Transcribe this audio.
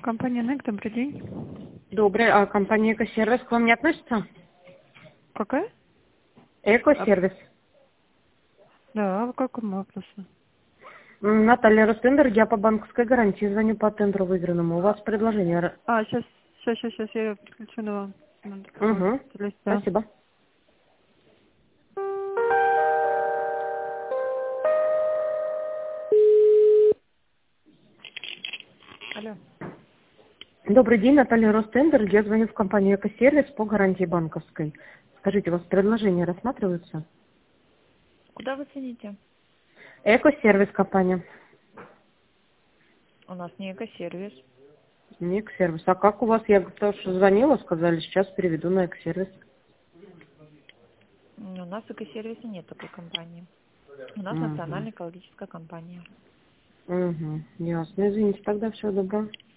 Компания НЭК, добрый день. Добрый. А компания «Экосервис» к вам не относится? Какая? «Экосервис». Да, в каком вопросе? Наталья Ростендер, я по банковской гарантии звоню по тендеру выигранному. У вас предложение. Сейчас, я подключу на вам. Угу. Да. Спасибо. Алло. Добрый день, Наталья Ростендер. Я звоню в компанию «Экосервис» по гарантии банковской. Скажите, у вас предложения рассматриваются? Куда вы цените? «Экосервис» компания. У нас не экосервис. Не «Экосервис». А как у вас? Я тоже звонила, сказали, сейчас переведу на «Экосервис». У нас экосервиса нет такой компании. У нас Угу. национальная экологическая компания. Угу. Ясно. Извините, тогда всего доброго.